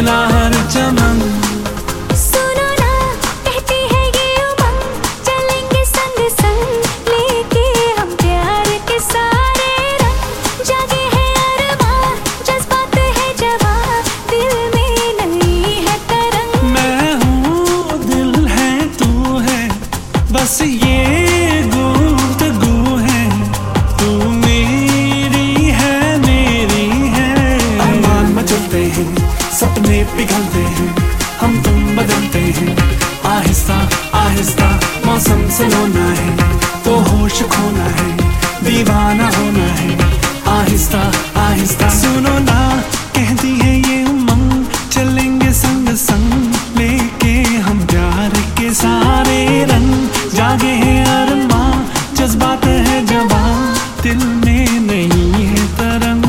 ना हर चमन। सुनो ना कहती है ये उमंग, चलेंगे संग संग लेके हम प्यार के सारे रंग। जागे है अरमां, जज्बात है जवां, दिल में नई है तरंग। मैं हूँ दिल है तू है, बस ये गुफ्तगू है। तू मेरी है मेरी है। अरमान मचलते हैं, सपने पिघलते हैं, हम तुम बदलते हैं। आहिस्ता आहिस्ता मौसम सलोना है, तो होश खोना है, दीवाना होना है। आहिस्ता आहिस्ता सुनो ना कहती है ये उमंग, चलेंगे संग संग लेके हम प्यार के सारे रंग। जागे हैं अरमां, जज्बात है जवां, दिल में नहीं है तरंग।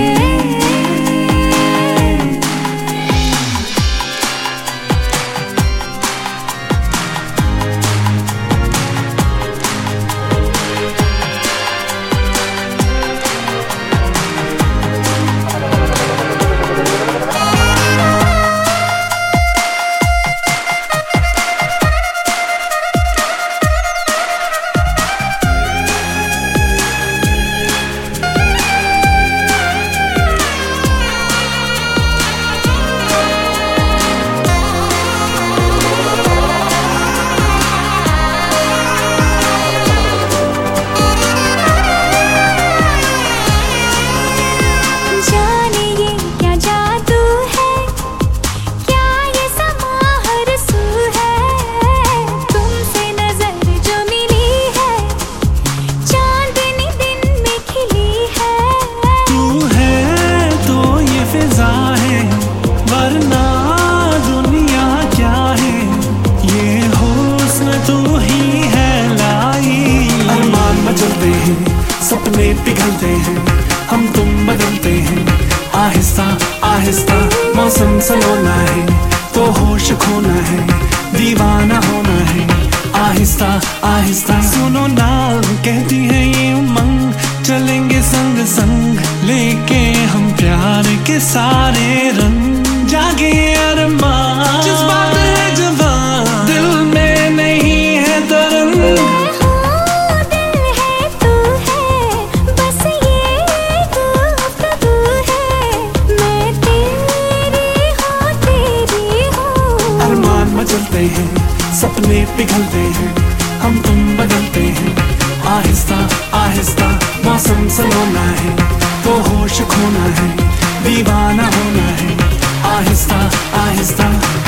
सपने पिघलते हैं, हम तुम बदलते हैं। आहिस्ता आहिस्ता मौसम सलोना है, तो होश खोना है, दीवाना होना है। आहिस्ता आहिस्ता सुनो ना कहती है ये उमंग, चलेंगे संग संग लेके हम प्यार के सारे रंग। जागे अरमां, जज्बात है जवां, दिल में नहीं है तरंग। चलते हैं, सपने पिघलते हैं, हम तुम बदलते हैं। आहिस्ता आहिस्ता मौसम सलोना है, तो होश खोना है, दीवाना होना है। आहिस्ता आहिस्ता